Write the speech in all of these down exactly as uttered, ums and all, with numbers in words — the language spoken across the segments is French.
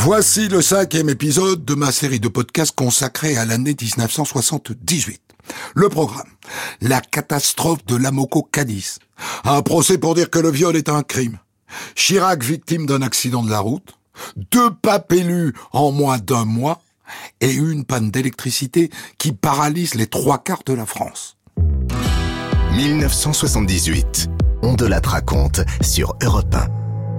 Voici le cinquième épisode de ma série de podcasts consacrée à l'année dix-neuf cent soixante-dix-huit. Le programme, la catastrophe de l'Amoco Cadiz. Un procès pour dire que le viol est un crime. Chirac victime d'un accident de la route. Deux papes élus en moins d'un mois. Et une panne d'électricité qui paralyse les trois quarts de la France. dix-neuf cent soixante-dix-huit. On de la raconte sur Europe un.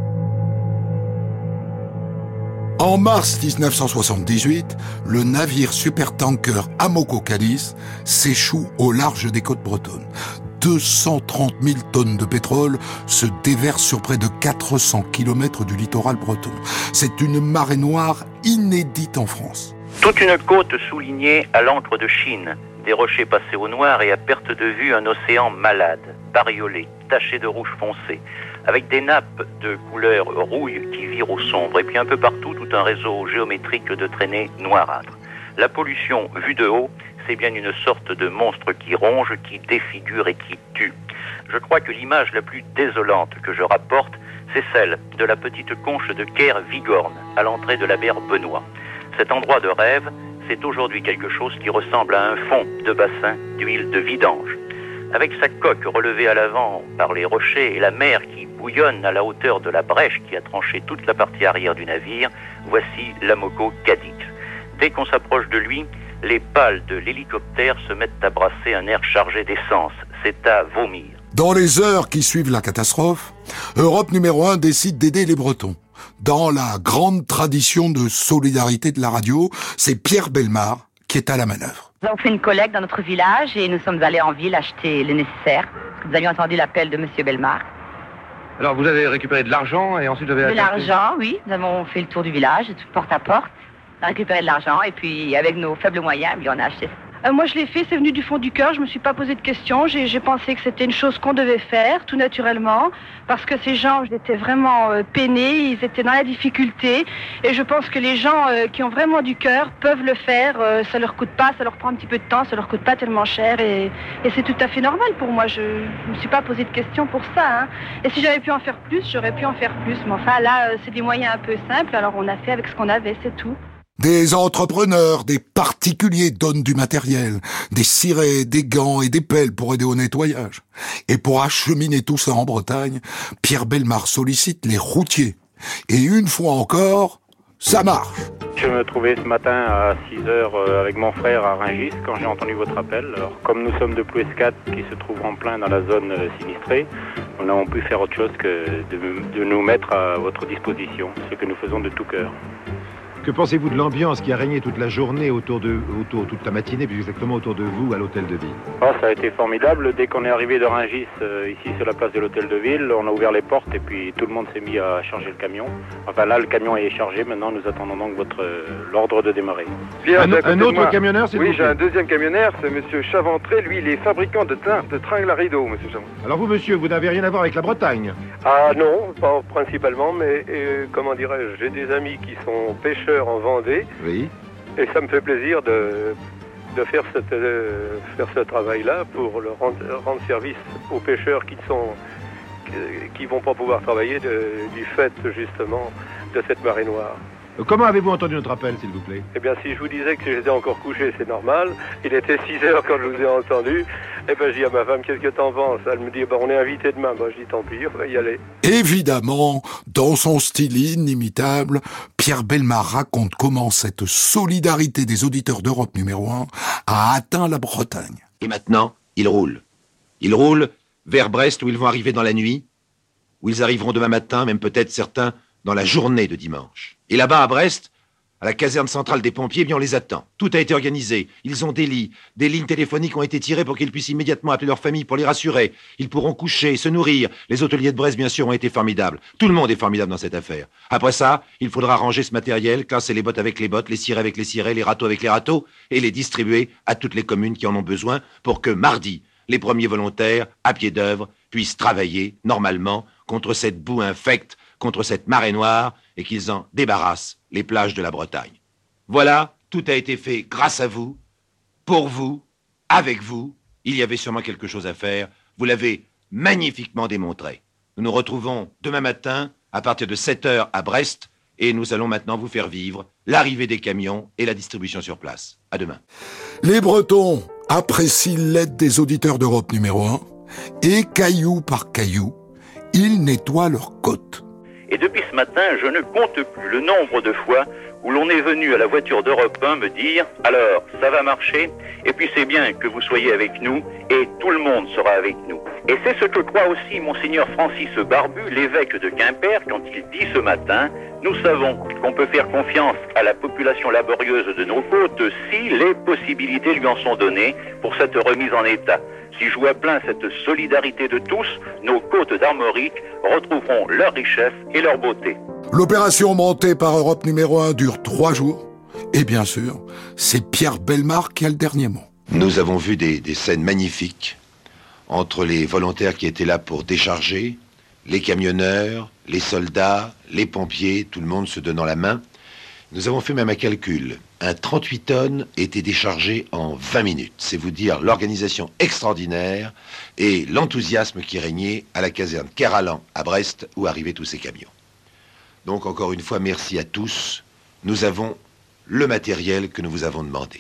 En mars dix-neuf cent soixante-dix-huit, le navire supertanker Amoco Cadiz s'échoue au large des côtes bretonnes. deux cent trente mille tonnes de pétrole se déversent sur près de quatre cents kilomètres du littoral breton. C'est une marée noire inédite en France. Toute une côte soulignée à l'encre de Chine, des rochers passés au noir et à perte de vue un océan malade, bariolé, taché de rouge foncé, avec des nappes de couleur rouille qui virent au sombre, et puis un peu partout tout un réseau géométrique de traînées noirâtres. La pollution, vue de haut, c'est bien une sorte de monstre qui ronge, qui défigure et qui tue. Je crois que l'image la plus désolante que je rapporte, c'est celle de la petite conche de Caire-Vigorne, à l'entrée de la mer Benoît. Cet endroit de rêve, c'est aujourd'hui quelque chose qui ressemble à un fond de bassin d'huile de vidange. Avec sa coque relevée à l'avant par les rochers et la mer qui bouillonne à la hauteur de la brèche qui a tranché toute la partie arrière du navire, voici l'Amoco Cadiz. Dès qu'on s'approche de lui, les pales de l'hélicoptère se mettent à brasser un air chargé d'essence. C'est à vomir. Dans les heures qui suivent la catastrophe, Europe numéro un décide d'aider les Bretons. Dans la grande tradition de solidarité de la radio, c'est Pierre Bellemare qui est à la manœuvre. Nous avons fait une collecte dans notre village et nous sommes allés en ville acheter le nécessaire. Nous avions entendu l'appel de Monsieur Bellemare. Alors vous avez récupéré de l'argent et ensuite vous avez... De l'argent, oui. Nous avons fait le tour du village, porte à porte. On a récupéré de l'argent et puis avec nos faibles moyens, on a acheté ça. Euh, moi je l'ai fait, c'est venu du fond du cœur, je me suis pas posé de questions, j'ai, j'ai pensé que c'était une chose qu'on devait faire, tout naturellement, parce que ces gens étaient vraiment euh, peinés, ils étaient dans la difficulté, et je pense que les gens euh, qui ont vraiment du cœur peuvent le faire, euh, ça leur coûte pas, ça leur prend un petit peu de temps, ça leur coûte pas tellement cher, et, et c'est tout à fait normal pour moi, je, je me suis pas posé de questions pour ça, hein. Et si j'avais pu en faire plus, j'aurais pu en faire plus, mais enfin là, euh, c'est des moyens un peu simples, alors on a fait avec ce qu'on avait, c'est tout. Des entrepreneurs, des particuliers donnent du matériel, des cirés, des gants et des pelles pour aider au nettoyage. Et pour acheminer tout ça en Bretagne, Pierre Bellemare sollicite les routiers. Et une fois encore, ça marche. Je me trouvais ce matin à six heures avec mon frère à Rungis quand j'ai entendu votre appel. Alors, comme nous sommes de Plouescat qui se trouve en plein dans la zone sinistrée, nous n'avons pu faire autre chose que de, de nous mettre à votre disposition, ce que nous faisons de tout cœur. Que pensez-vous de l'ambiance qui a régné toute la journée autour de, autour, toute la matinée, plus exactement autour de vous à l'hôtel de ville? Oh, ça a été formidable. Dès qu'on est arrivé de Rungis, euh, ici sur la place de l'hôtel de ville, on a ouvert les portes et puis tout le monde s'est mis à charger le camion. Enfin là, le camion est chargé. Maintenant, nous attendons donc votre euh, l'ordre de démarrer. Bien, un, un autre camionneur, s'il vous plaît. Oui, j'ai un deuxième camionneur, c'est Monsieur Chaventré. Lui, il est fabricant de, tin, de tringles à rideaux, Monsieur Chaventré. Alors vous, monsieur, vous n'avez rien à voir avec la Bretagne? Ah non, pas principalement, mais euh, comment dirais-je, j'ai des amis qui sont pêcheurs en Vendée. Oui. Et ça me fait plaisir de, de faire, cette, euh, faire ce travail-là pour le rendre, rendre service aux pêcheurs qui sont qui vont pas pouvoir travailler de, du fait justement de cette marée noire. Comment avez-vous entendu notre appel, s'il vous plaît? Eh bien, si je vous disais que j'étais encore couché, c'est normal. Il était six heures quand je vous ai entendu. Eh bien, je dis à ma femme, qu'est-ce que t'en penses? Elle me dit, bah, on est invité demain. Bah, je dis, tant pis, on va y aller. Évidemment, dans son style inimitable, Pierre Bellemare raconte comment cette solidarité des auditeurs d'Europe numéro un a atteint la Bretagne. Et maintenant, ils roulent. Ils roulent vers Brest où ils vont arriver dans la nuit, où ils arriveront demain matin, même peut-être certains dans la journée de dimanche. Et là-bas à Brest, à la caserne centrale des pompiers, eh bien on les attend. Tout a été organisé. Ils ont des lits, des lignes téléphoniques ont été tirées pour qu'ils puissent immédiatement appeler leur famille pour les rassurer. Ils pourront coucher, se nourrir. Les hôteliers de Brest, bien sûr, ont été formidables. Tout le monde est formidable dans cette affaire. Après ça, il faudra ranger ce matériel, classer les bottes avec les bottes, les cirés avec les cirés, les râteaux avec les râteaux, et les distribuer à toutes les communes qui en ont besoin pour que mardi, les premiers volontaires, à pied d'œuvre, puissent travailler normalement contre cette boue infecte, contre cette marée noire, et qu'ils en débarrassent les plages de la Bretagne. Voilà, tout a été fait grâce à vous, pour vous, avec vous. Il y avait sûrement quelque chose à faire. Vous l'avez magnifiquement démontré. Nous nous retrouvons demain matin à partir de sept heures à Brest Et nous allons maintenant vous faire vivre l'arrivée des camions et la distribution sur place. À demain. Les Bretons apprécient l'aide des auditeurs d'Europe numéro un et caillou par caillou, ils nettoient leurs côtes. Et depuis ce matin, je ne compte plus le nombre de fois où l'on est venu à la voiture d'Europe un me dire « Alors, ça va marcher, et puis c'est bien que vous soyez avec nous, et tout le monde sera avec nous. » Et c'est ce que croit aussi Monseigneur Francis Barbu, l'évêque de Quimper, quand il dit ce matin « Nous savons qu'on peut faire confiance à la population laborieuse de nos côtes si les possibilités lui en sont données pour cette remise en état. Si joue à plein cette solidarité de tous, nos côtes d'Armorique retrouveront leur richesse et leur beauté. » L'opération montée par Europe numéro un dure trois jours. Et bien sûr, c'est Pierre Bellemare qui a le dernier mot. Nous avons vu des, des scènes magnifiques entre les volontaires qui étaient là pour décharger, les camionneurs, les soldats, les pompiers, tout le monde se donnant la main. Nous avons fait même un calcul. Un trente-huit tonnes était déchargé en vingt minutes. C'est vous dire l'organisation extraordinaire et l'enthousiasme qui régnait à la caserne Keralan à Brest où arrivaient tous ces camions. Donc encore une fois, merci à tous. Nous avons le matériel que nous vous avons demandé.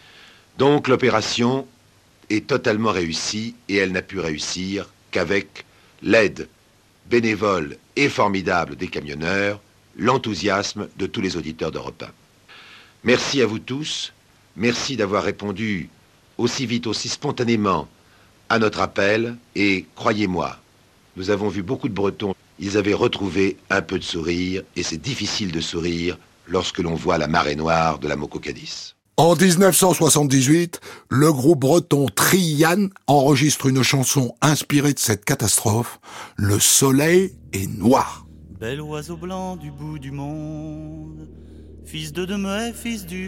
Donc l'opération est totalement réussie et elle n'a pu réussir qu'avec l'aide bénévole et formidable des camionneurs, l'enthousiasme de tous les auditeurs d'Europe un. Merci à vous tous. Merci d'avoir répondu aussi vite, aussi spontanément à notre appel. Et croyez-moi, nous avons vu beaucoup de Bretons. Ils avaient retrouvé un peu de sourire, et c'est difficile de sourire lorsque l'on voit la marée noire de la Moko Cadiz. En dix-neuf cent soixante-dix-huit, le groupe breton Trian enregistre une chanson inspirée de cette catastrophe, « Le soleil est noir ». Bel oiseau blanc du bout du monde, fils de Demuet, fils du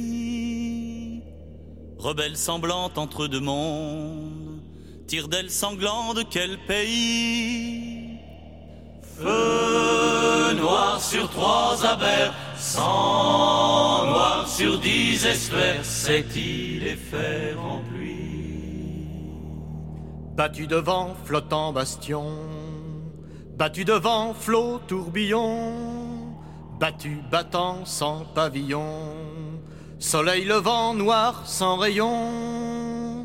pays, rebelle semblante entre deux mondes, tire-d'aile sanglant de quel pays? Feu noir sur trois abers, sang noir sur dix espères, cette île est fer en pluie. Battu devant, flottant bastion, battu devant, flot tourbillon, battu, battant, sans pavillon, soleil levant, noir, sans rayon.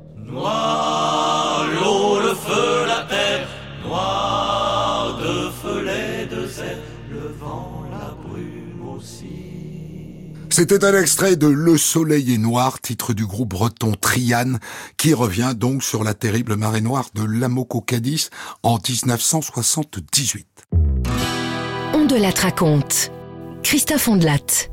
Noir l'eau, le feu, la terre, noir de feu les deux airs, le vent, la brume aussi. C'était un extrait de Le soleil est noir, titre du groupe breton Trian, qui revient donc sur la terrible marée noire de l'Amoko Cadiz en dix-neuf cent soixante-dix-huit. On de la raconte. Christophe Ondelat.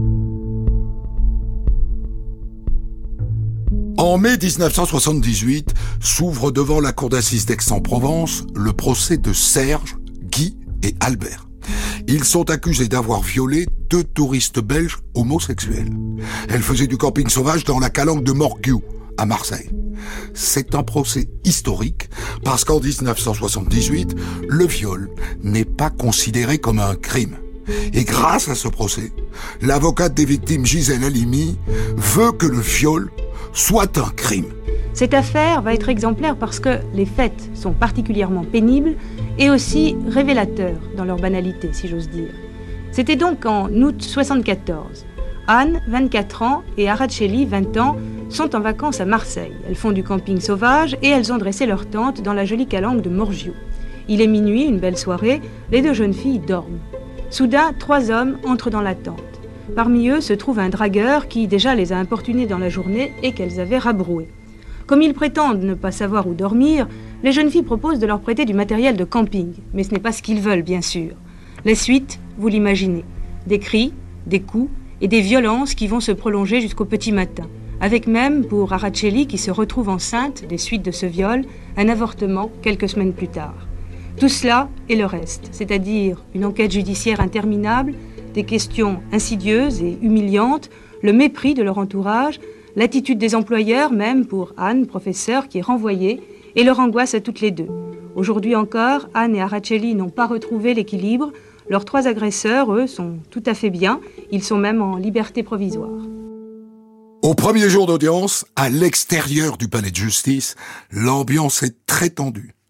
En mai dix-neuf cent soixante-dix-huit, s'ouvre devant la cour d'assises d'Aix-en-Provence le procès de Serge, Guy et Albert. Ils sont accusés d'avoir violé deux touristes belges homosexuels. Elles faisaient du camping sauvage dans la calanque de Morgiou, à Marseille. C'est un procès historique parce qu'en dix-neuf cent soixante-dix-huit, le viol n'est pas considéré comme un crime. Et grâce à ce procès, l'avocate des victimes Gisèle Halimi veut que le viol soit un crime. Cette affaire va être exemplaire parce que les faits sont particulièrement pénibles et aussi révélateurs dans leur banalité, si j'ose dire. C'était donc en août soixante-quatorze. Anne, vingt-quatre ans, et Araceli, vingt ans, sont en vacances à Marseille. Elles font du camping sauvage et elles ont dressé leur tente dans la jolie calanque de Morgiou. Il est minuit, une belle soirée, les deux jeunes filles dorment. Soudain, trois hommes entrent dans la tente. Parmi eux se trouve un dragueur qui déjà les a importunés dans la journée et qu'elles avaient rabroués. Comme ils prétendent ne pas savoir où dormir, les jeunes filles proposent de leur prêter du matériel de camping. Mais ce n'est pas ce qu'ils veulent, bien sûr. La suite, vous l'imaginez. Des cris, des coups et des violences qui vont se prolonger jusqu'au petit matin. Avec même, pour Araceli, qui se retrouve enceinte des suites de ce viol, un avortement quelques semaines plus tard. Tout cela et le reste, c'est-à-dire une enquête judiciaire interminable, des questions insidieuses et humiliantes, le mépris de leur entourage, l'attitude des employeurs, même pour Anne, professeure, qui est renvoyée, et leur angoisse à toutes les deux. Aujourd'hui encore, Anne et Araceli n'ont pas retrouvé l'équilibre. Leurs trois agresseurs, eux, sont tout à fait bien. Ils sont même en liberté provisoire. Au premier jour d'audience, à l'extérieur du palais de justice, l'ambiance est très tendue.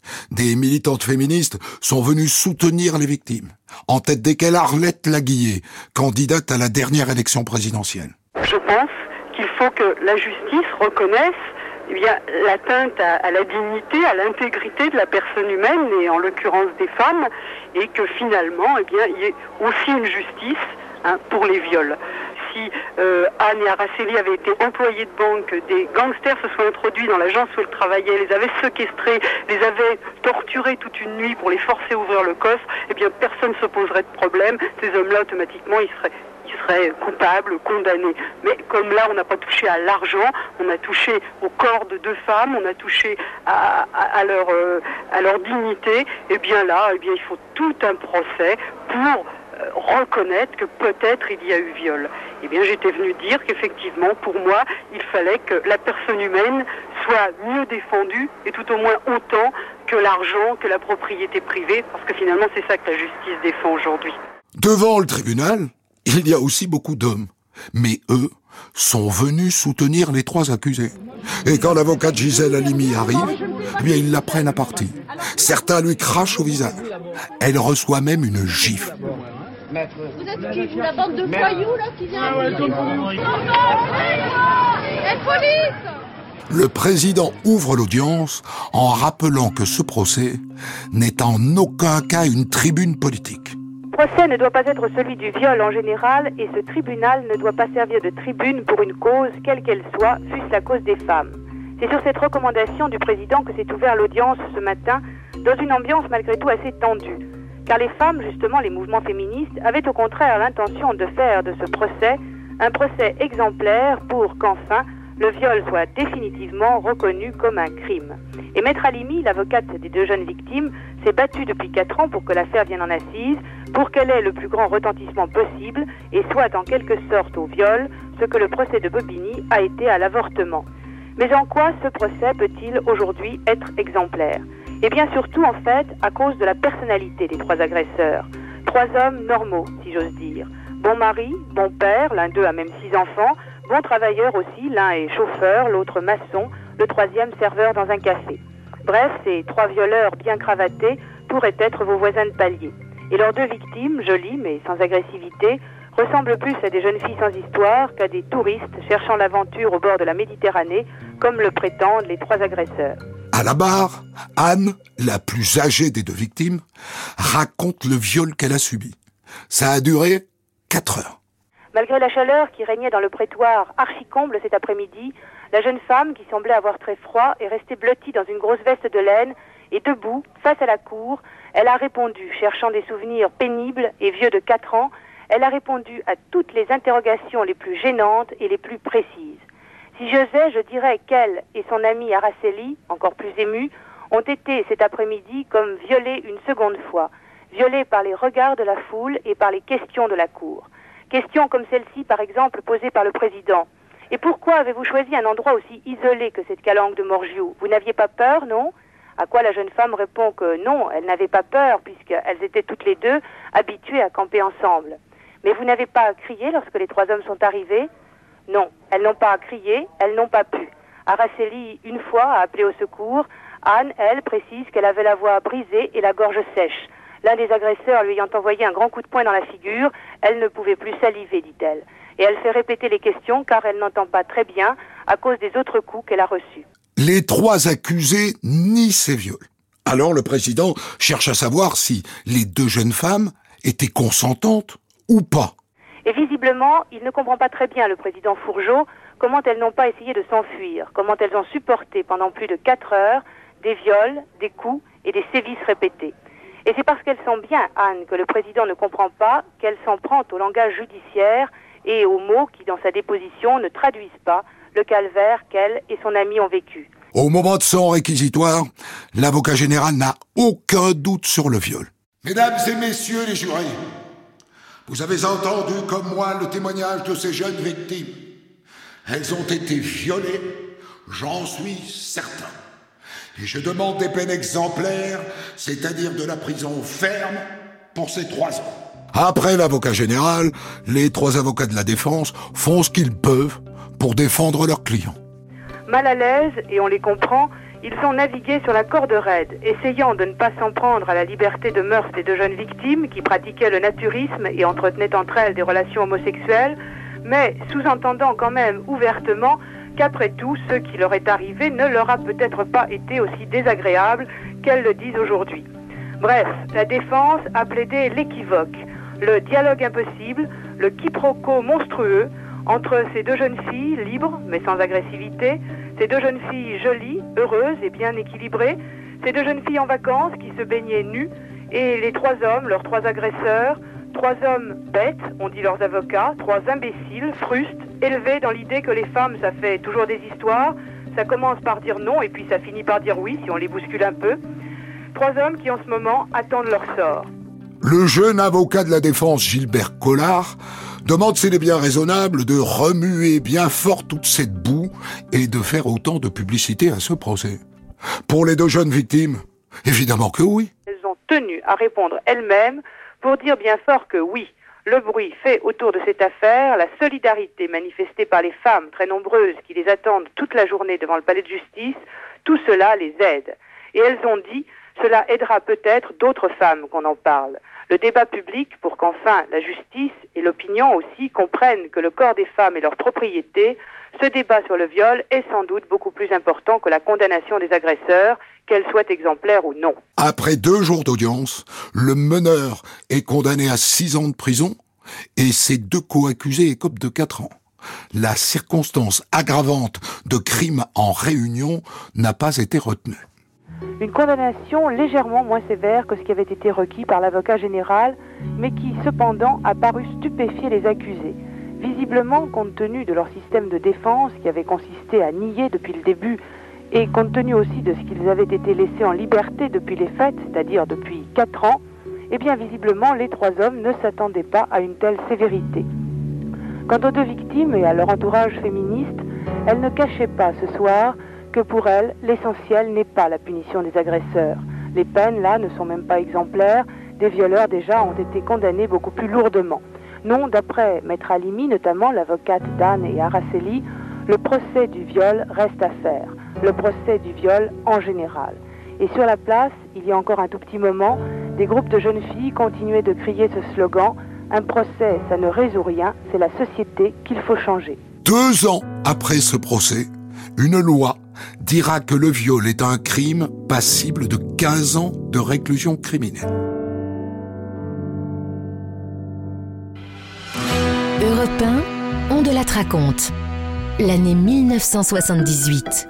Des militantes féministes sont venues soutenir les victimes, en tête desquelles Arlette Laguiller, candidate à la dernière élection présidentielle. Je pense qu'il faut que la justice reconnaisse eh bien, l'atteinte à, à la dignité, à l'intégrité de la personne humaine, et en l'occurrence des femmes, et que finalement, eh bien, il y ait aussi une justice hein, pour les viols. Si euh, Anne et Araceli avaient été employés de banque, des gangsters se sont introduits dans l'agence où elles travaillaient, les avaient séquestrés, les avaient torturés toute une nuit pour les forcer à ouvrir le coffre, eh bien personne ne se poserait de problème. Ces hommes-là, automatiquement, ils seraient Ils seraient coupables, condamnés. Mais comme là, on n'a pas touché à l'argent, on a touché au corps de deux femmes, on a touché à, à, à, leur, euh, à leur dignité, et bien là, eh bien, il faut tout un procès pour euh, reconnaître que peut-être il y a eu viol. Eh bien, j'étais venue dire qu'effectivement, pour moi, il fallait que la personne humaine soit mieux défendue, et tout au moins autant que l'argent, que la propriété privée, parce que finalement, c'est ça que la justice défend aujourd'hui. Devant le tribunal, il y a aussi beaucoup d'hommes, mais eux sont venus soutenir les trois accusés. Et quand l'avocat de Gisèle Halimi arrive, eh bien ils la prennent à partie. Certains lui crachent au visage. Elle reçoit même une gifle. Vous êtes qui? La bande de voyous là qui vient? Et police! Le président ouvre l'audience en rappelant que ce procès n'est en aucun cas une tribune politique. Le procès ne doit pas être celui du viol en général, et ce tribunal ne doit pas servir de tribune pour une cause, quelle qu'elle soit, fût-ce la cause des femmes. C'est sur cette recommandation du président que s'est ouverte l'audience ce matin, dans une ambiance malgré tout assez tendue. Car les femmes, justement les mouvements féministes, avaient au contraire l'intention de faire de ce procès un procès exemplaire pour qu'enfin le viol soit définitivement reconnu comme un crime. Et Maître Halimi, l'avocate des deux jeunes victimes, s'est battue depuis quatre ans pour que l'affaire vienne en assise, pour qu'elle ait le plus grand retentissement possible et soit en quelque sorte au viol ce que le procès de Bobigny a été à l'avortement. Mais en quoi ce procès peut-il aujourd'hui être exemplaire? Eh bien surtout en fait à cause de la personnalité des trois agresseurs. Trois hommes normaux, si j'ose dire. Bon mari, bon père, l'un d'eux a même six enfants, bon travailleur aussi, l'un est chauffeur, l'autre maçon, le troisième serveur dans un café. Bref, ces trois violeurs bien cravatés pourraient être vos voisins de palier. Et leurs deux victimes, jolies mais sans agressivité, ressemblent plus à des jeunes filles sans histoire qu'à des touristes cherchant l'aventure au bord de la Méditerranée, comme le prétendent les trois agresseurs. À la barre, Anne, la plus âgée des deux victimes, raconte le viol qu'elle a subi. Ça a duré quatre heures. Malgré la chaleur qui régnait dans le prétoire archi-comble cet après-midi, la jeune femme, qui semblait avoir très froid, est restée blottie dans une grosse veste de laine, et debout, face à la cour, elle a répondu, cherchant des souvenirs pénibles et vieux de quatre ans, elle a répondu à toutes les interrogations les plus gênantes et les plus précises. Si j'osais, je dirais qu'elle et son amie Araceli, encore plus émue, ont été cet après-midi comme violées une seconde fois, violées par les regards de la foule et par les questions de la cour. Questions comme celle-ci, par exemple, posée par le président. « Et pourquoi avez-vous choisi un endroit aussi isolé que cette calanque de Morgiou? Vous n'aviez pas peur, non ?» À quoi la jeune femme répond que non, elle n'avait pas peur, puisqu'elles étaient toutes les deux habituées à camper ensemble. « Mais vous n'avez pas crié lorsque les trois hommes sont arrivés ?» Non, elles n'ont pas crié, elles n'ont pas pu. Araceli, une fois, a appelé au secours. Anne, elle, précise qu'elle avait la voix brisée et la gorge sèche. L'un des agresseurs lui ayant envoyé un grand coup de poing dans la figure, elle ne pouvait plus saliver, dit-elle. Et elle fait répéter les questions car elle n'entend pas très bien à cause des autres coups qu'elle a reçus. Les trois accusés nient ces viols. Alors le président cherche à savoir si les deux jeunes femmes étaient consentantes ou pas. Et visiblement, il ne comprend pas très bien, le président Fourgeau, comment elles n'ont pas essayé de s'enfuir, comment elles ont supporté pendant plus de quatre heures des viols, des coups et des sévices répétés. Et c'est parce qu'elles sont bien, Anne, que le président ne comprend pas qu'elle s'en prend au langage judiciaire et aux mots qui, dans sa déposition, ne traduisent pas le calvaire qu'elle et son ami ont vécu. Au moment de son réquisitoire, l'avocat général n'a aucun doute sur le viol. Mesdames et messieurs les jurés, vous avez entendu comme moi le témoignage de ces jeunes victimes. Elles ont été violées, j'en suis certain. Et je demande des peines exemplaires, c'est-à-dire de la prison ferme, pour ces trois ans. Après l'avocat général, les trois avocats de la défense font ce qu'ils peuvent pour défendre leurs clients. Mal à l'aise, et on les comprend, Ils ont navigué sur la corde raide, essayant de ne pas s'en prendre à la liberté de mœurs des deux jeunes victimes qui pratiquaient le naturisme et entretenaient entre elles des relations homosexuelles, mais sous-entendant quand même ouvertement qu'après tout, ce qui leur est arrivé ne leur a peut-être pas été aussi désagréable qu'elles le disent aujourd'hui. Bref, la défense a plaidé l'équivoque, le dialogue impossible, le quiproquo monstrueux entre ces deux jeunes filles libres mais sans agressivité, ces deux jeunes filles jolies, heureuses et bien équilibrées, ces deux jeunes filles en vacances qui se baignaient nues, et les trois hommes, leurs trois agresseurs, trois hommes bêtes, ont dit leurs avocats, trois imbéciles, frustes, élevés dans l'idée que les femmes, ça fait toujours des histoires, ça commence par dire non et puis ça finit par dire oui si on les bouscule un peu. Trois hommes qui en ce moment attendent leur sort. Le jeune avocat de la défense, Gilbert Collard, demande s'il est bien raisonnable de remuer bien fort toute cette boue et de faire autant de publicité à ce procès. Pour les deux jeunes victimes, évidemment que oui. Elles ont tenu à répondre elles-mêmes pour dire bien fort que oui. Le bruit fait autour de cette affaire, la solidarité manifestée par les femmes très nombreuses qui les attendent toute la journée devant le palais de justice, tout cela les aide. Et elles ont dit, cela aidera peut-être d'autres femmes qu'on en parle. Le débat public pour qu'enfin la justice et l'opinion aussi comprennent que le corps des femmes est leur propriété, ce débat sur le viol est sans doute beaucoup plus important que la condamnation des agresseurs, qu'elle soit exemplaire ou non. Après deux jours d'audience, le meneur est condamné à six ans de prison et ses deux co-accusés écopent de quatre ans. La circonstance aggravante de crime en réunion n'a pas été retenue. Une condamnation légèrement moins sévère que ce qui avait été requis par l'avocat général, mais qui cependant a paru stupéfier les accusés. Visiblement, compte tenu de leur système de défense qui avait consisté à nier depuis le début, et compte tenu aussi de ce qu'ils avaient été laissés en liberté depuis les faits, c'est-à-dire depuis quatre ans, eh bien visiblement les trois hommes ne s'attendaient pas à une telle sévérité. Quant aux deux victimes et à leur entourage féministe, elles ne cachaient pas ce soir que pour elles, l'essentiel n'est pas la punition des agresseurs. Les peines, là, ne sont même pas exemplaires. Des violeurs, déjà, ont été condamnés beaucoup plus lourdement. Non, d'après Maître Halimi, notamment l'avocate d'Anne et Araceli, le procès du viol reste à faire. Le procès du viol en général. Et sur la place, il y a encore un tout petit moment, des groupes de jeunes filles continuaient de crier ce slogan « Un procès, ça ne résout rien, c'est la société qu'il faut changer ». Deux ans après ce procès, une loi dira que le viol est un crime passible de quinze ans de réclusion criminelle. Europe un, on de la raconte. L'année mille neuf cent soixante-dix-huit.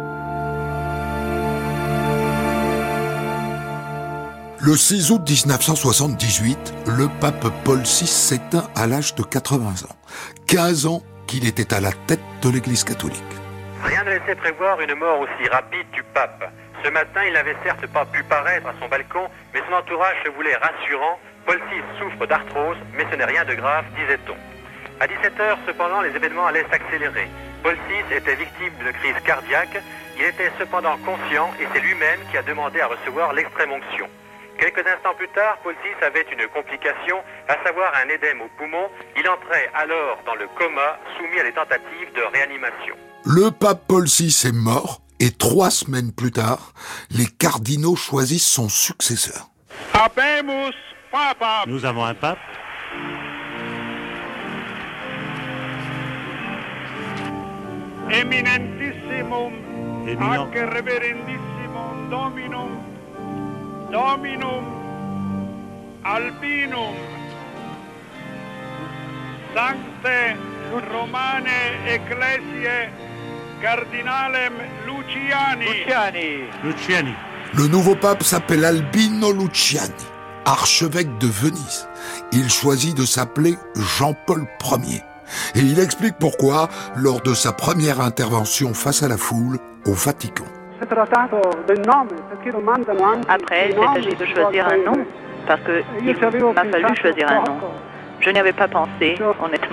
Le six août dix-neuf cent soixante-dix-huit, le pape Paul six s'éteint à l'âge de quatre-vingts ans. quinze ans qu'il était à la tête de l'Église catholique. Rien ne laissait prévoir une mort aussi rapide du pape. Ce matin, il n'avait certes pas pu paraître à son balcon, mais son entourage se voulait rassurant. Paul six souffre d'arthrose, mais ce n'est rien de grave, disait-on. À dix-sept heures, cependant, les événements allaient s'accélérer. Paul six était victime d'une crise cardiaque. Il était cependant conscient, et c'est lui-même qui a demandé à recevoir l'extrême-onction. Quelques instants plus tard, Paul six avait une complication, à savoir un édème au poumon. Il entrait alors dans le coma, soumis à des tentatives de réanimation. Le pape Paul six est mort, et trois semaines plus tard, les cardinaux choisissent son successeur. Habemus Papa. Nous avons un pape. Eminentissimum, Éminent. ac reverendissimum Dominum, Dominum, Albinum, Sancte Romane Ecclesiae, Cardinalem Luciani. Luciani. Luciani. Le nouveau pape s'appelle Albino Luciani, archevêque de Venise. Il choisit de s'appeler Jean-Paul Ier. Et il explique pourquoi lors de sa première intervention face à la foule au Vatican. Après, il s'est agi de choisir un nom, parce qu'il m'a fallu choisir un nom. Je n'y avais pas pensé, honnêtement.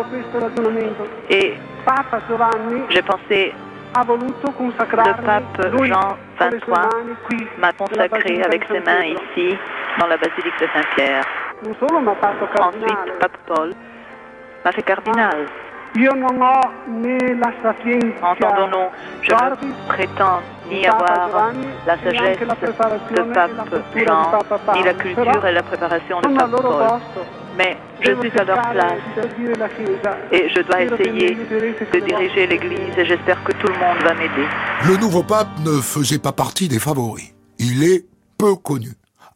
Et j'ai pensé, le pape Jean vingt-trois m'a consacré avec ses mains ici, dans la basilique de Saint-Pierre. Ensuite, pape Paul m'a fait cardinal. Entendons-nous, je ne prétends ni avoir la sagesse de pape Jean, ni la culture et la préparation de pape Paul. Mais je suis à leur place et je dois essayer de diriger l'Église et j'espère que tout le monde va m'aider. Le nouveau pape ne faisait pas partie des favoris. Il est peu connu.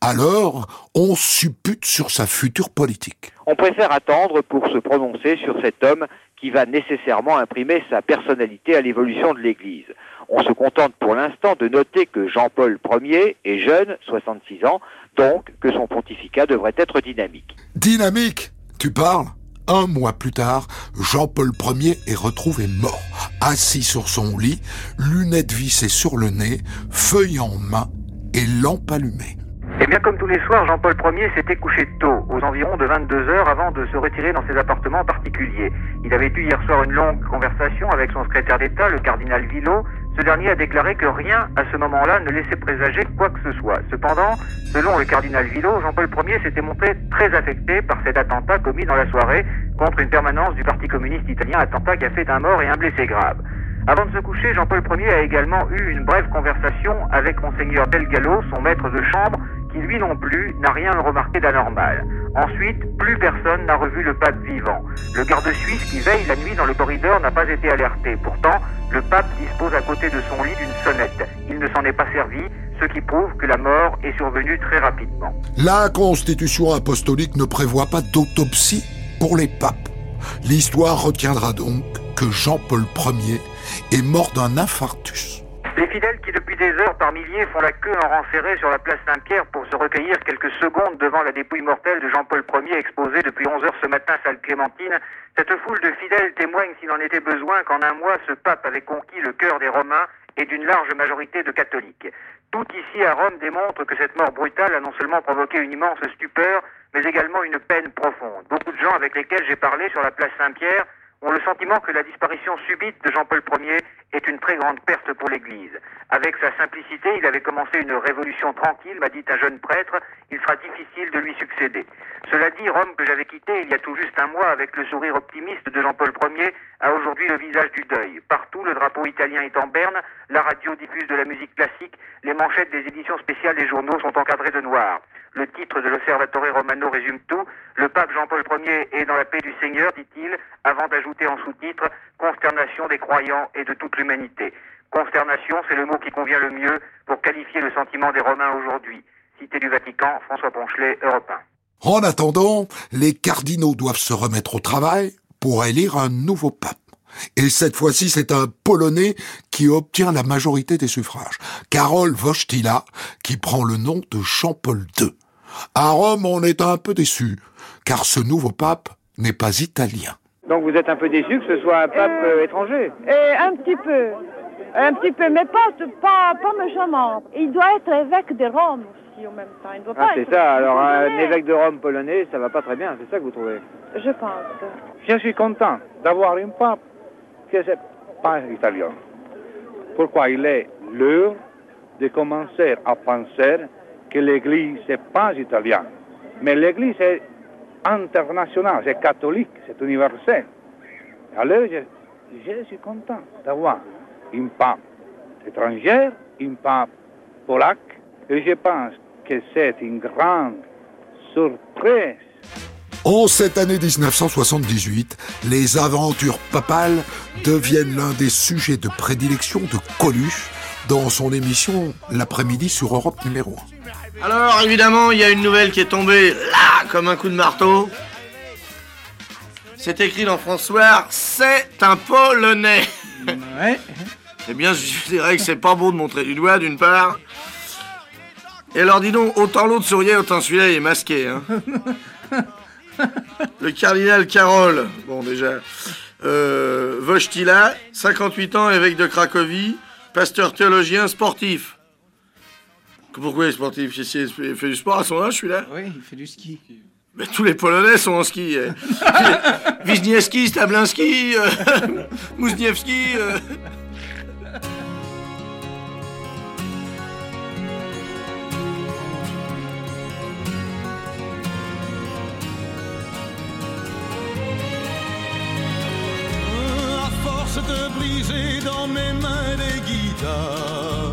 Alors, on suppute sur sa future politique. On préfère attendre pour se prononcer sur cet homme qui va nécessairement imprimer sa personnalité à l'évolution de l'Église. On se contente pour l'instant de noter que Jean-Paul Ier est jeune, soixante-six ans, donc que son pontificat devrait être dynamique. Dynamique, tu parles ? Un mois plus tard, Jean-Paul Ier est retrouvé mort, assis sur son lit, lunettes vissées sur le nez, feuille en main et lampe allumée. Eh bien, comme tous les soirs, Jean-Paul Ier s'était couché tôt, aux environs de vingt-deux heures, avant de se retirer dans ses appartements particuliers. Il avait eu hier soir une longue conversation avec son secrétaire d'État, le cardinal Villot. Ce dernier a déclaré que rien, à ce moment-là, ne laissait présager quoi que ce soit. Cependant, selon le cardinal Villot, Jean-Paul Ier s'était montré très affecté par cet attentat commis dans la soirée contre une permanence du Parti communiste italien, attentat qui a fait un mort et un blessé grave. Avant de se coucher, Jean-Paul Ier a également eu une brève conversation avec Monseigneur Del Gallo, son maître de chambre, qui lui non plus n'a rien remarqué d'anormal. Ensuite, plus personne n'a revu le pape vivant. Le garde suisse qui veille la nuit dans le corridor n'a pas été alerté. Pourtant, le pape dispose à côté de son lit d'une sonnette. Il ne s'en est pas servi, ce qui prouve que la mort est survenue très rapidement. La Constitution apostolique ne prévoit pas d'autopsie pour les papes. L'histoire retiendra donc que Jean-Paul Ier est mort d'un infarctus. Les fidèles qui depuis des heures par milliers font la queue en rang serré sur la place Saint-Pierre pour se recueillir quelques secondes devant la dépouille mortelle de Jean-Paul Ier exposée depuis onze heures ce matin salle Clémentine, cette foule de fidèles témoigne s'il en était besoin qu'en un mois ce pape avait conquis le cœur des Romains et d'une large majorité de catholiques. Tout ici à Rome démontre que cette mort brutale a non seulement provoqué une immense stupeur, mais également une peine profonde. Beaucoup de gens avec lesquels j'ai parlé sur la place Saint-Pierre ont le sentiment que la disparition subite de Jean-Paul Ier est une très grande perte pour l'Église. Avec sa simplicité, il avait commencé une révolution tranquille, m'a dit un jeune prêtre, il sera difficile de lui succéder. Cela dit, Rome que j'avais quittée il y a tout juste un mois avec le sourire optimiste de Jean-Paul Ier a aujourd'hui le visage du deuil. Partout, le drapeau italien est en berne, la radio diffuse de la musique classique, les manchettes des éditions spéciales des journaux sont encadrées de noir. Le titre de l'Osservatore Romano résume tout. Le pape Jean-Paul Ier est dans la paix du Seigneur, dit-il, avant d'ajouter en sous-titre « Consternation des croyants et de toute l'humanité ». Consternation, c'est le mot qui convient le mieux pour qualifier le sentiment des Romains aujourd'hui. Cité du Vatican, François Ponchelet, Europe un. En attendant, les cardinaux doivent se remettre au travail pour élire un nouveau pape. Et cette fois-ci, c'est un Polonais qui obtient la majorité des suffrages. Karol Wojtyła, qui prend le nom de Jean-Paul deux. À Rome, on est un peu déçu, car ce nouveau pape n'est pas italien. Donc vous êtes un peu déçu que ce soit un pape euh, étranger? Et un petit peu. Un petit peu, mais pas, pas, pas méchamment. Il doit être évêque de Rome aussi en même temps. Il doit Ah, pas c'est être ça. Alors un polonais. évêque de Rome polonais, ça va pas très bien. C'est ça que vous trouvez? Je pense. Je suis content d'avoir un pape qui n'est pas italien. Pourquoi? Il est l'heure de commencer à penser que l'Église n'est pas italienne. Mais l'Église est internationale, c'est catholique, c'est universel. Alors je, je suis content d'avoir un pape étranger, un pape polac, et je pense que c'est une grande surprise. En cette année dix-neuf cent soixante-dix-huit, les aventures papales deviennent l'un des sujets de prédilection de Coluche dans son émission L'après-midi sur Europe numéro un. Alors, évidemment, il y a une nouvelle qui est tombée là, comme un coup de marteau. C'est écrit dans François, c'est un Polonais. Ouais. Eh bien, je dirais que c'est pas beau de montrer du doigt, d'une part. Et alors, dis donc, autant l'autre souriait, autant celui-là, il est masqué, hein. Le cardinal Karol, bon, déjà, euh, Wojtyła, cinquante-huit ans, évêque de Cracovie, pasteur théologien sportif. Pourquoi il est sportif? Il fait du sport à son âge, celui-là? Oui, il fait du ski. Mais tous les Polonais sont en ski. Eh. Wisniewski, Stablinski, euh, Muzniewski... Euh. briser dans mes mains des guitares.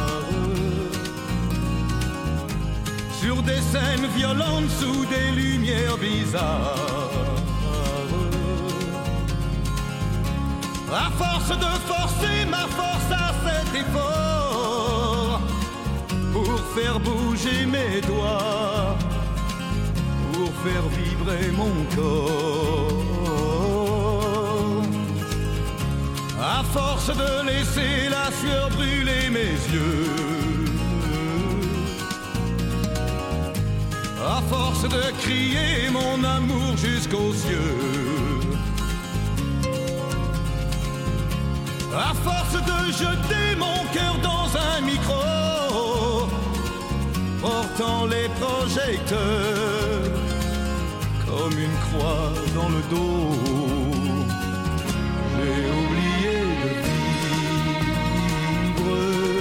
Sur des scènes violentes sous des lumières bizarres. À force de forcer ma force à cet effort, pour faire bouger mes doigts, pour faire vibrer mon corps. À force de laisser la sueur brûler mes yeux, à force de crier mon amour jusqu'aux cieux, à force de jeter mon cœur dans un micro, portant les projecteurs comme une croix dans le dos, j'ai oublié de vivre,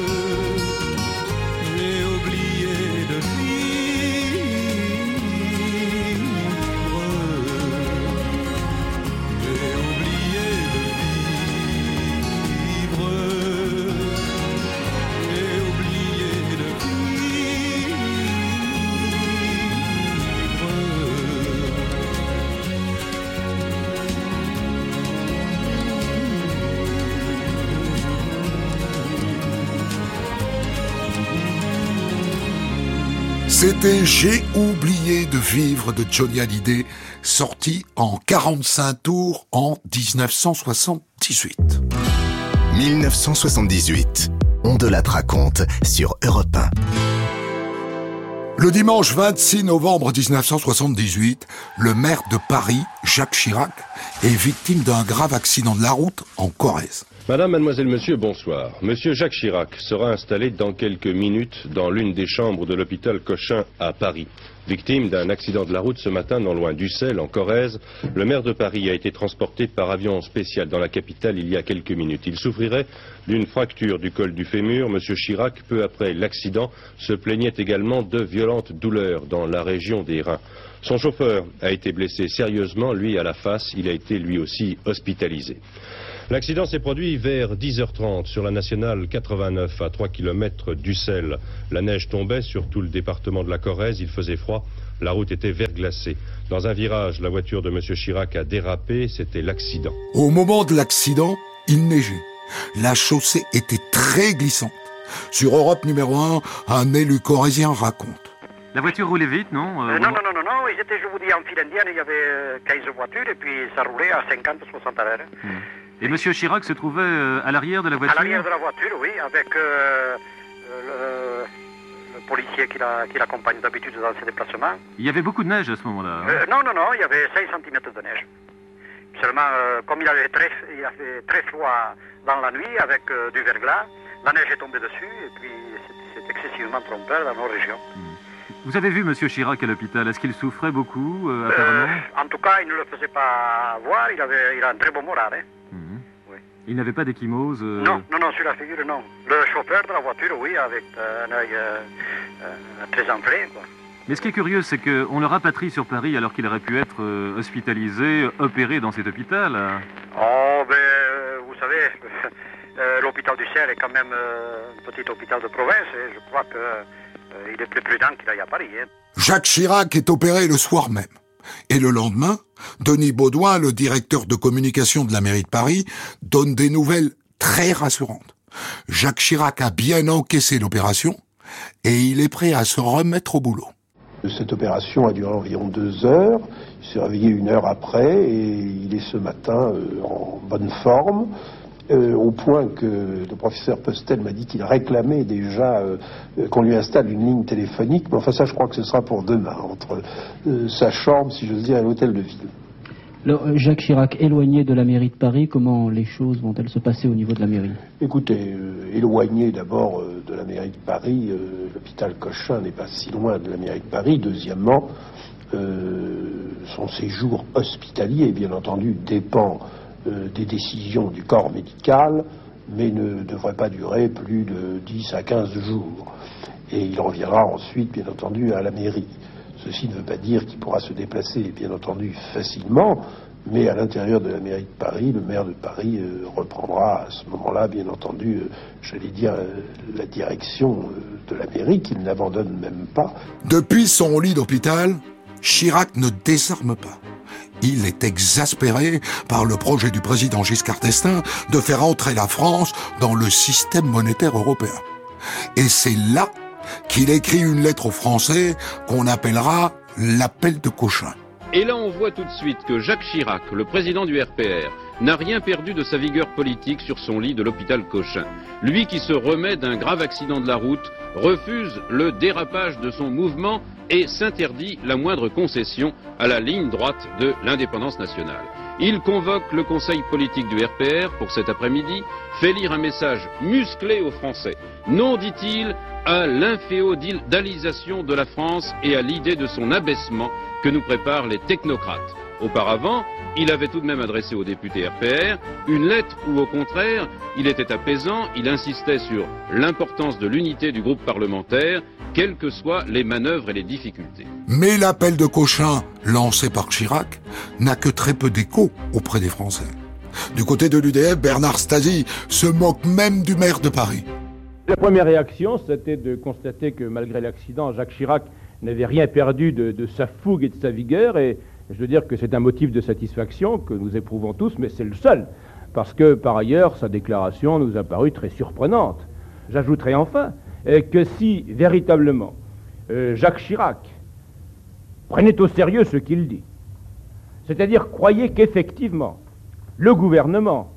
j'ai oublié de vivre, j'ai oublié de vivre, j'ai oublié de C'était J'ai oublié de vivre de Johnny Hallyday, sorti en quarante-cinq tours en dix-neuf cent soixante-dix-huit. mille neuf cent soixante-dix-huit, on de la raconte sur Europe un. Le dimanche vingt-six novembre dix-neuf cent soixante-dix-huit, le maire de Paris, Jacques Chirac, est victime d'un grave accident de la route en Corrèze. Madame, mademoiselle, monsieur, bonsoir. Monsieur Jacques Chirac sera installé dans quelques minutes dans l'une des chambres de l'hôpital Cochin à Paris. Victime d'un accident de la route ce matin non loin d'Ussel, en Corrèze, le maire de Paris a été transporté par avion spécial dans la capitale il y a quelques minutes. Il souffrirait d'une fracture du col du fémur. Monsieur Chirac, peu après l'accident, se plaignait également de violentes douleurs dans la région des reins. Son chauffeur a été blessé sérieusement, lui à la face. Il a été lui aussi hospitalisé. L'accident s'est produit vers dix heures trente sur la nationale quatre-vingt-neuf à trois kilomètres d'Ussel. La neige tombait sur tout le département de la Corrèze, il faisait froid, la route était verglacée. Dans un virage, la voiture de M. Chirac a dérapé, c'était l'accident. Au moment de l'accident, il neigeait. La chaussée était très glissante. Sur Europe numéro un, un élu corrézien raconte. La voiture roulait vite, non euh, Non, non, non, non, non, ils étaient, je vous dis, en file indienne, il y avait quinze voitures et puis ça roulait à cinquante à soixante à l'heure. Hmm. Et M. Chirac se trouvait euh, à l'arrière de la voiture? À l'arrière de la voiture, oui, avec euh, le, le policier qui l'accompagne d'habitude dans ses déplacements. Il y avait beaucoup de neige à ce moment-là? euh, Non, non, non, il y avait cinq centimètres de neige. Seulement, euh, comme il avait très, il a fait très froid dans la nuit, avec euh, du verglas, la neige est tombée dessus, et puis c'est excessivement trompeur dans nos régions. Hmm. Vous avez vu M. Chirac à l'hôpital, est-ce qu'il souffrait beaucoup, euh, apparemment? euh, En tout cas, il ne le faisait pas voir, il, avait, il a un très bon moral, hein. Il n'avait pas d'échymose euh... Non, non, non, sur la figure, non. Le chauffeur de la voiture, oui, avec euh, un œil euh, euh, très enflé, quoi. Mais ce qui est curieux, c'est qu'on le rapatrie sur Paris alors qu'il aurait pu être euh, hospitalisé, opéré dans cet hôpital. Hein. Oh, ben, euh, vous savez, euh, l'hôpital du Ciel est quand même euh, un petit hôpital de province, et je crois qu'il euh, est plus prudent qu'il aille à Paris. Hein. Jacques Chirac est opéré le soir même. Et le lendemain, Denis Baudouin, le directeur de communication de la mairie de Paris, donne des nouvelles très rassurantes. Jacques Chirac a bien encaissé l'opération et il est prêt à se remettre au boulot. Cette opération a duré environ deux heures. Il s'est réveillé une heure après et il est ce matin euh, en bonne forme. Euh, au point que le professeur Postel m'a dit qu'il réclamait déjà euh, qu'on lui installe une ligne téléphonique. Mais enfin ça, je crois que ce sera pour demain, entre euh, sa chambre, si j'ose dire, et l'hôtel de ville. Alors, Jacques Chirac, éloigné de la mairie de Paris, comment les choses vont-elles se passer au niveau de la mairie? Écoutez, euh, éloigné d'abord euh, de la mairie de Paris, euh, l'hôpital Cochin n'est pas si loin de la mairie de Paris. Deuxièmement, euh, son séjour hospitalier, bien entendu, dépend Euh, des décisions du corps médical, mais ne devrait pas durer plus de dix à quinze jours. Et il reviendra ensuite, bien entendu, à la mairie. Ceci ne veut pas dire qu'il pourra se déplacer, bien entendu, facilement, Mais à l'intérieur de la mairie de Paris, le maire de Paris euh, reprendra à ce moment-là, bien entendu, euh, j'allais dire, euh, la direction euh, de la mairie, qu'il n'abandonne même pas. Depuis son lit d'hôpital, Chirac ne désarme pas. Il est exaspéré par le projet du président Giscard d'Estaing de faire entrer la France dans le système monétaire européen. Et c'est là qu'il écrit une lettre aux Français qu'on appellera l'appel de Cochin. Et là, on voit tout de suite que Jacques Chirac, le président du R P R, n'a rien perdu de sa vigueur politique sur son lit de l'hôpital Cochin. Lui qui se remet d'un grave accident de la route, refuse le dérapage de son mouvement et s'interdit la moindre concession à la ligne droite de l'indépendance nationale. Il convoque le conseil politique du R P R pour cet après-midi, fait lire un message musclé aux Français. Non, dit-il, à l'inféodalisation de la France et à l'idée de son abaissement que nous préparent les technocrates. Auparavant, il avait tout de même adressé aux députés R P R une lettre où, au contraire, il était apaisant, il insistait sur l'importance de l'unité du groupe parlementaire, quelles que soient les manœuvres et les difficultés. Mais l'appel de Cochin, lancé par Chirac, n'a que très peu d'écho auprès des Français. Du côté de l'U D F, Bernard Stasi se moque même du maire de Paris. La première réaction, c'était de constater que malgré l'accident, Jacques Chirac n'avait rien perdu de, de sa fougue et de sa vigueur, et je veux dire que c'est un motif de satisfaction que nous éprouvons tous, mais c'est le seul, parce que par ailleurs, sa déclaration nous a paru très surprenante. J'ajouterai enfin que si véritablement euh, Jacques Chirac prenait au sérieux ce qu'il dit, c'est-à-dire croyait qu'effectivement le gouvernement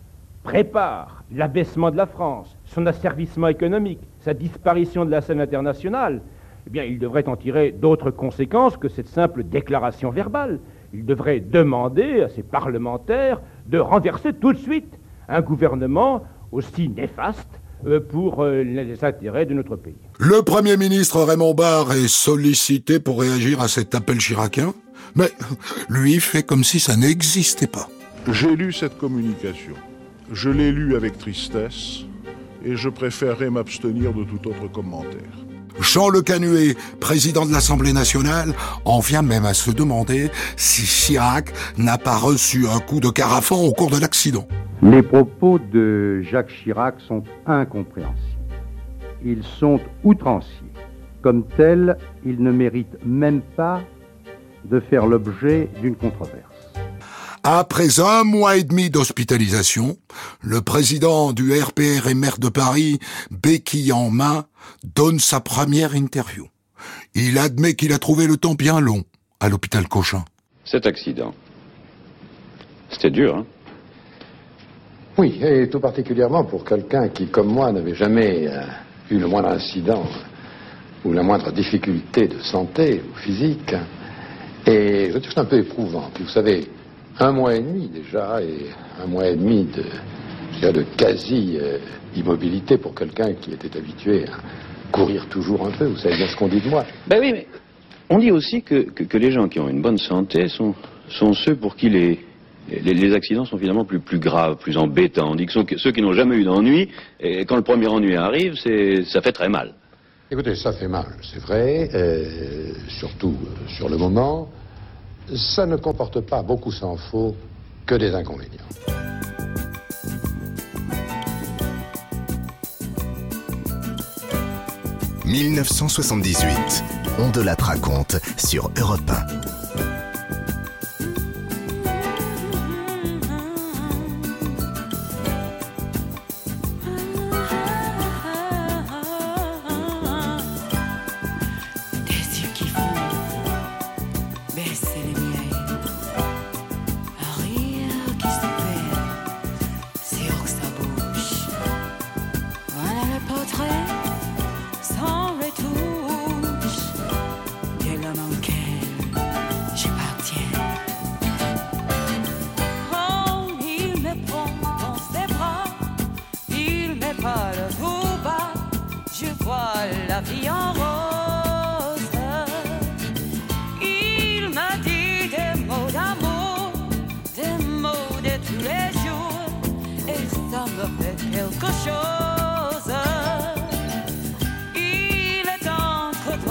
prépare l'abaissement de la France, son asservissement économique, sa disparition de la scène internationale, eh bien, il devrait en tirer d'autres conséquences que cette simple déclaration verbale. Il devrait demander à ses parlementaires de renverser tout de suite un gouvernement aussi néfaste euh, pour euh, les intérêts de notre pays. Le Premier ministre Raymond Barre est sollicité pour réagir à cet appel chiracien, mais lui fait comme si ça n'existait pas. J'ai lu cette communication. Je l'ai lue avec tristesse et je préférerais m'abstenir de tout autre commentaire. Jean Le Canuet, président de l'Assemblée nationale, en vient même à se demander si Chirac n'a pas reçu un coup de carafon au cours de l'accident. Les propos de Jacques Chirac sont incompréhensibles. Ils sont outranciers. Comme tels, ils ne méritent même pas de faire l'objet d'une controverse. Après un mois et demi d'hospitalisation, le président du R P R et maire de Paris, béquille en main, donne sa première interview. Il admet qu'il a trouvé le temps bien long à l'hôpital Cochin. Cet accident, c'était dur, hein? Oui, et tout particulièrement pour quelqu'un qui, comme moi, n'avait jamais euh, eu le moindre incident ou la moindre difficulté de santé ou physique. Et je veux dire que c'est un peu éprouvant. Puis vous savez, un mois et demi déjà, et un mois et demi de, je dirais, de quasi-immobilité pour quelqu'un qui était habitué à courir toujours un peu. Vous savez bien ce qu'on dit de moi. Ben oui, mais on dit aussi que, que, que les gens qui ont une bonne santé sont, sont ceux pour qui les, les, les accidents sont finalement plus, plus graves, plus embêtants. On dit que, sont, que ceux qui n'ont jamais eu d'ennui, et quand le premier ennui arrive, c'est, ça fait très mal. Écoutez, ça fait mal, c'est vrai, euh, surtout euh, sur le moment. Ça ne comporte pas, beaucoup s'en faut, que des inconvénients. mille neuf cent soixante-dix-huit, on de la raconte sur Europe un.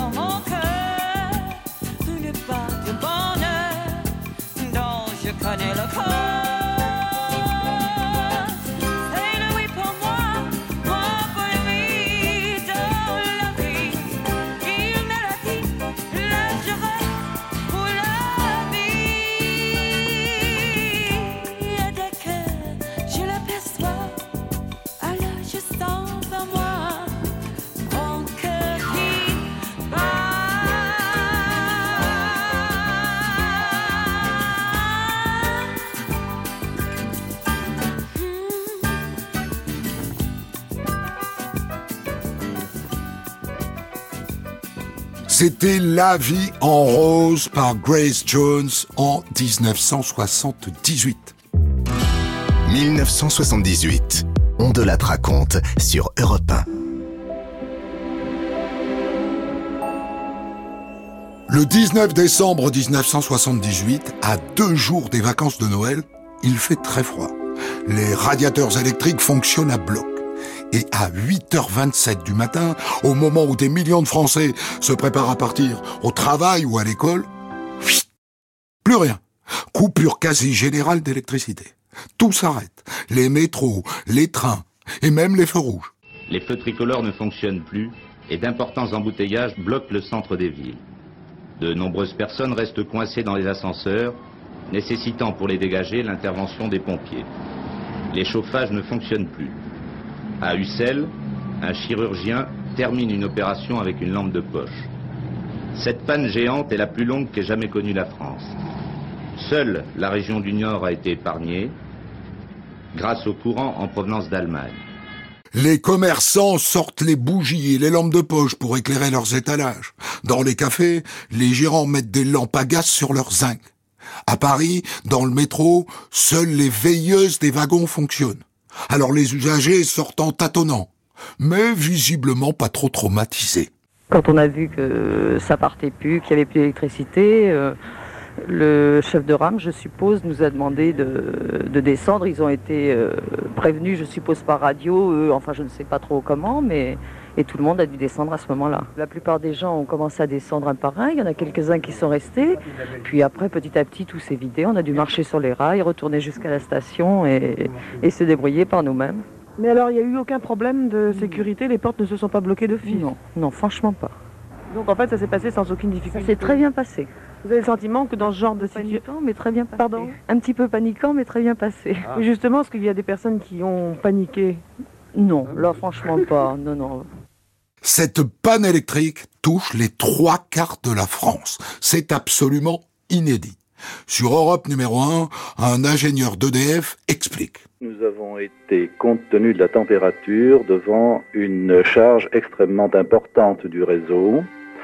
Connais C'était La vie en rose par Grace Jones en dix-neuf cent soixante-dix-huit. mille neuf cent soixante-dix-huit. On de la raconte sur Europe un. Le dix-neuf décembre dix-neuf cent soixante-dix-huit, à deux jours des vacances de Noël, il fait très froid. Les radiateurs électriques fonctionnent à bloc. Et à huit heures vingt-sept du matin, au moment où des millions de Français se préparent à partir au travail ou à l'école, plus rien. Coupure quasi générale d'électricité. Tout s'arrête. Les métros, les trains et même les feux rouges. Les feux tricolores ne fonctionnent plus et d'importants embouteillages bloquent le centre des villes. De nombreuses personnes restent coincées dans les ascenseurs, nécessitant pour les dégager l'intervention des pompiers. Les chauffages ne fonctionnent plus. À Ussel, un chirurgien termine une opération avec une lampe de poche. Cette panne géante est la plus longue qu'ait jamais connue la France. Seule la région du Nord a été épargnée grâce au courant en provenance d'Allemagne. Les commerçants sortent les bougies et les lampes de poche pour éclairer leurs étalages. Dans les cafés, les gérants mettent des lampes à gaz sur leurs zinc. À Paris, dans le métro, seules les veilleuses des wagons fonctionnent. Alors les usagers sortent en tâtonnant, mais visiblement pas trop traumatisés. Quand on a vu que ça partait plus, qu'il n'y avait plus d'électricité, euh, le chef de rame, je suppose, nous a demandé de, de descendre. Ils ont été euh, prévenus, je suppose, par radio, eux, enfin je ne sais pas trop comment, mais et tout le monde a dû descendre à ce moment-là. La plupart des gens ont commencé à descendre un par un, il y en a quelques-uns qui sont restés, puis après, petit à petit, tout s'est vidé, on a dû marcher sur les rails, retourner jusqu'à la station et, et se débrouiller par nous-mêmes. Mais alors, il n'y a eu aucun problème de sécurité, les portes ne se sont pas bloquées d'office? Non, non, franchement pas. Donc en fait, ça s'est passé sans aucune difficulté? Ça s'est très bien passé. Vous avez le sentiment que dans ce genre de situation... Paniquant, mais très bien passé. Pardon? Un petit peu paniquant, mais très bien passé. Ah. Justement, est-ce qu'il y a des personnes qui ont paniqué? Non, là franchement pas, non, non. Cette panne électrique touche les trois quarts de la France. C'est absolument inédit. Sur Europe numéro un, un ingénieur d'E D F explique. Nous avons été, compte tenu de la température, devant une charge extrêmement importante du réseau.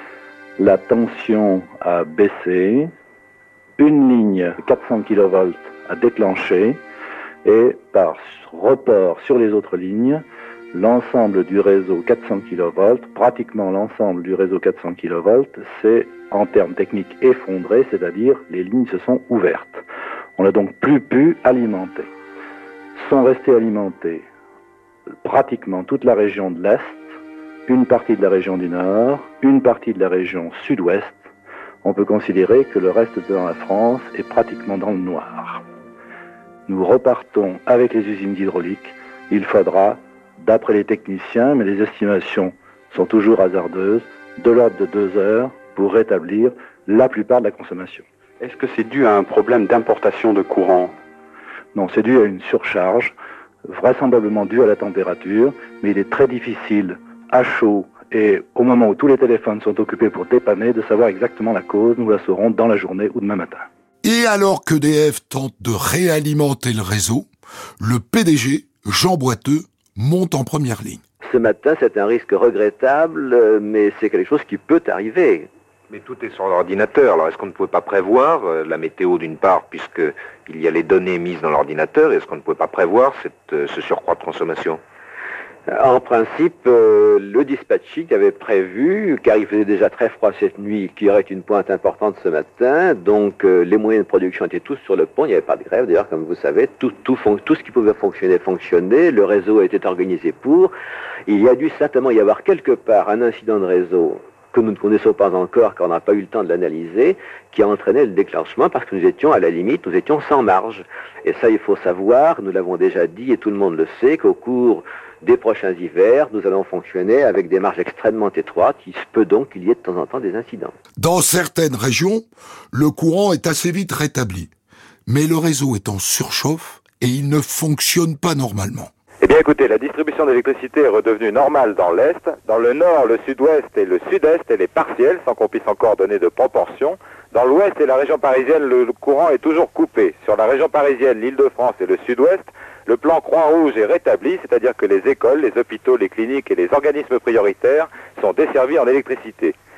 La tension a baissé, une ligne quatre cents kilovolts a déclenché et par report sur les autres lignes, l'ensemble du réseau quatre cents kilovolts, pratiquement l'ensemble du réseau quatre cents kilovolts, c'est en termes techniques effondré, c'est-à-dire les lignes se sont ouvertes. On n'a donc plus pu alimenter. Sont restés alimentés pratiquement toute la région de l'Est, une partie de la région du Nord, une partie de la région Sud-Ouest. On peut considérer que le reste de la France est pratiquement dans le noir. Nous repartons avec les usines hydrauliques. Il faudra, d'après les techniciens, mais les estimations sont toujours hasardeuses, de l'ordre de deux heures pour rétablir la plupart de la consommation. Est-ce que c'est dû à un problème d'importation de courant? Non, c'est dû à une surcharge, vraisemblablement due à la température, mais il est très difficile, à chaud, et au moment où tous les téléphones sont occupés pour dépanner, de savoir exactement la cause. Nous la saurons dans la journée ou demain matin. Et alors que E D F tente de réalimenter le réseau, le P D G, Jean Boiteux, monte en première ligne. Ce matin, c'est un risque regrettable, mais c'est quelque chose qui peut arriver. Mais tout est sur l'ordinateur, alors est-ce qu'on ne pouvait pas prévoir euh, la météo d'une part, puisqu'il y a les données mises dans l'ordinateur, est-ce qu'on ne pouvait pas prévoir cette, euh, ce surcroît de consommation? En principe, euh, le dispatching avait prévu, car il faisait déjà très froid cette nuit, qu'il y aurait une pointe importante ce matin, donc euh, les moyens de production étaient tous sur le pont, il n'y avait pas de grève, d'ailleurs comme vous savez, tout, tout, tout ce qui pouvait fonctionner fonctionnait, le réseau était organisé pour. Il y a dû certainement y avoir quelque part un incident de réseau que nous ne connaissons pas encore, car on n'a pas eu le temps de l'analyser, qui a entraîné le déclenchement, parce que nous étions, à la limite, nous étions sans marge. Et ça, il faut savoir, nous l'avons déjà dit, et tout le monde le sait, qu'au cours des prochains hivers, nous allons fonctionner avec des marges extrêmement étroites. Il se peut donc qu'il y ait de temps en temps des incidents. Dans certaines régions, le courant est assez vite rétabli. Mais le réseau est en surchauffe et il ne fonctionne pas normalement. Eh bien écoutez, la distribution d'électricité est redevenue normale dans l'Est. Dans le Nord, le Sud-Ouest et le Sud-Est, elle est partielle, sans qu'on puisse encore donner de proportions. Dans l'Ouest et la région parisienne, le courant est toujours coupé. Sur la région parisienne, l'Île-de-France et le Sud-Ouest, le plan Croix-Rouge est rétabli, c'est-à-dire que les écoles, les hôpitaux, les cliniques et les organismes prioritaires sont desservis en électricité.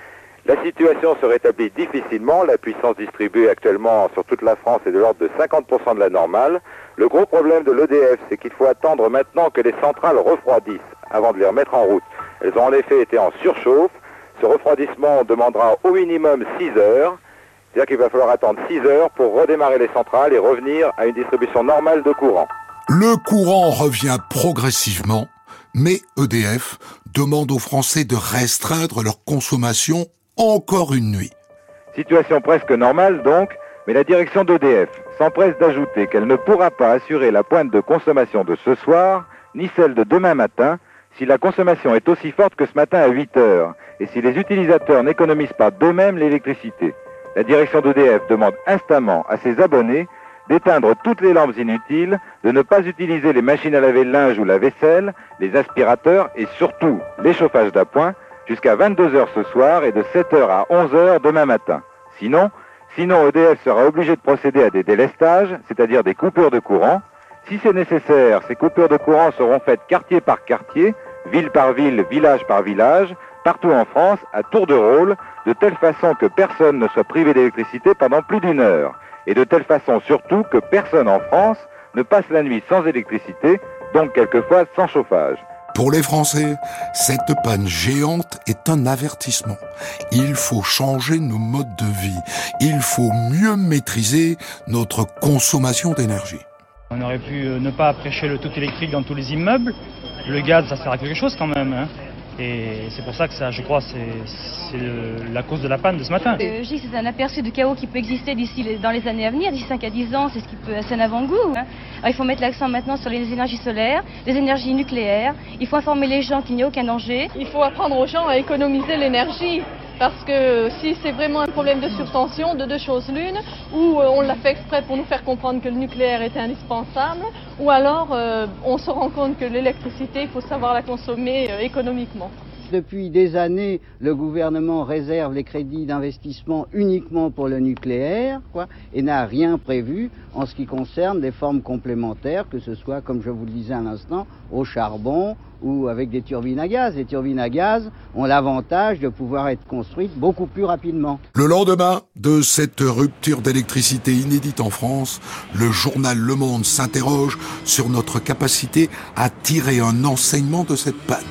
La situation se rétablit difficilement, la puissance distribuée actuellement sur toute la France est de l'ordre de cinquante pour cent de la normale. Le gros problème de l'E D F, c'est qu'il faut attendre maintenant que les centrales refroidissent avant de les remettre en route. Elles ont en effet été en surchauffe. Ce refroidissement demandera au minimum six heures. C'est-à-dire qu'il va falloir attendre six heures pour redémarrer les centrales et revenir à une distribution normale de courant. Le courant revient progressivement, mais E D F demande aux Français de restreindre leur consommation encore une nuit. Situation presque normale donc, mais la direction d'E D F s'empresse d'ajouter qu'elle ne pourra pas assurer la pointe de consommation de ce soir, ni celle de demain matin, si la consommation est aussi forte que ce matin à huit heures, et si les utilisateurs n'économisent pas d'eux-mêmes l'électricité. La direction d'E D F demande instamment à ses abonnés d'éteindre toutes les lampes inutiles, de ne pas utiliser les machines à laver le linge ou la vaisselle, les aspirateurs et surtout les chauffages d'appoint, jusqu'à vingt-deux heures ce soir et de sept heures à onze heures demain matin. Sinon, sinon E D F sera obligé de procéder à des délestages, c'est-à-dire des coupures de courant. Si c'est nécessaire, ces coupures de courant seront faites quartier par quartier, ville par ville, village par village, partout en France, à tour de rôle, de telle façon que personne ne soit privé d'électricité pendant plus d'une heure. Et de telle façon surtout que personne en France ne passe la nuit sans électricité, donc quelquefois sans chauffage. Pour les Français, cette panne géante est un avertissement. Il faut changer nos modes de vie. Il faut mieux maîtriser notre consommation d'énergie. On aurait pu ne pas prêcher le tout électrique dans tous les immeubles. Le gaz, ça sert à quelque chose quand même, hein. Et c'est pour ça que ça, je crois, c'est la cause de la panne de ce matin. Euh, je dis que c'est un aperçu de chaos qui peut exister d'ici les, dans les années à venir, d'ici cinq à dix ans, c'est ce qui peut, c'est un avant-goût. Hein. Alors, il faut mettre l'accent maintenant sur les énergies solaires, les énergies nucléaires. Il faut informer les gens qu'il n'y a aucun danger. Il faut apprendre aux gens à économiser l'énergie. Parce que si c'est vraiment un problème de surtension, de deux choses l'une, ou euh, on l'a fait exprès pour nous faire comprendre que le nucléaire était indispensable, ou alors euh, on se rend compte que l'électricité, il faut savoir la consommer euh, économiquement. Depuis des années, le gouvernement réserve les crédits d'investissement uniquement pour le nucléaire, quoi, et n'a rien prévu en ce qui concerne des formes complémentaires, que ce soit, comme je vous le disais à l'instant, au charbon ou avec des turbines à gaz. Les turbines à gaz ont l'avantage de pouvoir être construites beaucoup plus rapidement. Le lendemain de cette rupture d'électricité inédite en France, le journal Le Monde s'interroge sur notre capacité à tirer un enseignement de cette panne.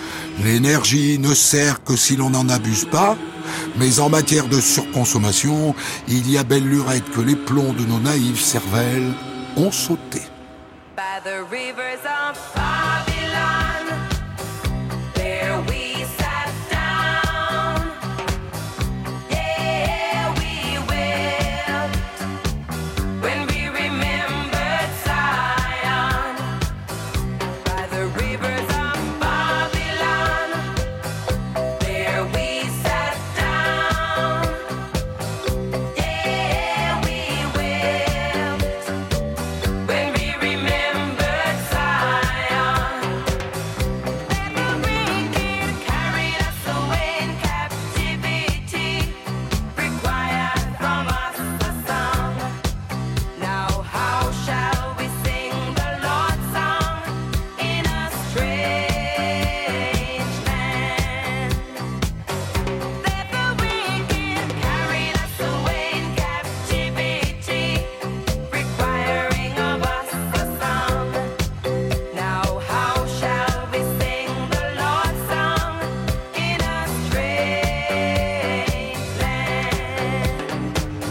L'énergie ne sert que si l'on n'en abuse pas, mais en matière de surconsommation, il y a belle lurette que les plombs de nos naïves cervelles ont sauté. By the rivers of Babylon, there we sat down. Yeah, we wept when we remembered Zion. By the rivers of Babylon, there we sat down. Yeah, we wept when we remembered Zion. That the wicked carried us away in captivity, required from us a song. Now how shall we sing the Lord's song in a strange land? That the wicked carried us away in captivity, requiring of us a song. Now how shall we sing the Lord's song in a strange land?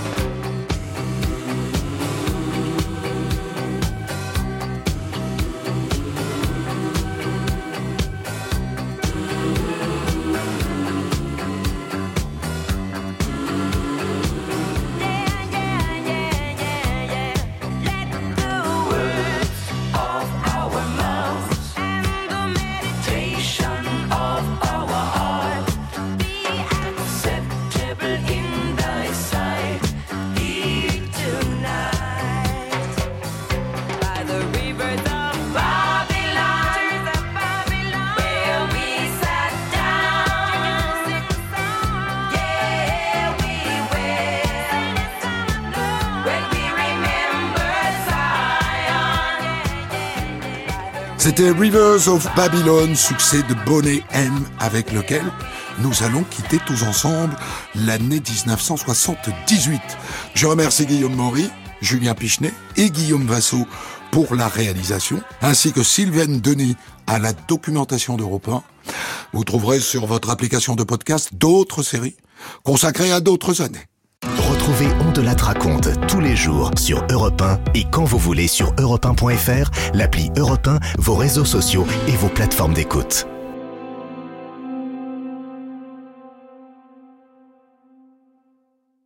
Let the words of our mouths and the meditation of our heart be acceptable in thy sight, be tonight. By the rivers of Babylon, where we sat down. Yeah, we wept when we remembered Zion. C'était Rivers of Babylon, succès de Boney M, avec lequel nous allons quitter tous ensemble l'année dix-neuf cent soixante-dix-huit. Je remercie Guillaume Maury, Julien Pichenet et Guillaume Vassaux pour la réalisation, ainsi que Sylvaine Denis à la documentation d'Europe un. Vous trouverez sur votre application de podcast d'autres séries consacrées à d'autres années. Retrouvez On de la raconte tous les jours sur Europe un et quand vous voulez sur europe un point f r, l'appli Europe un, vos réseaux sociaux et vos plateformes d'écoute.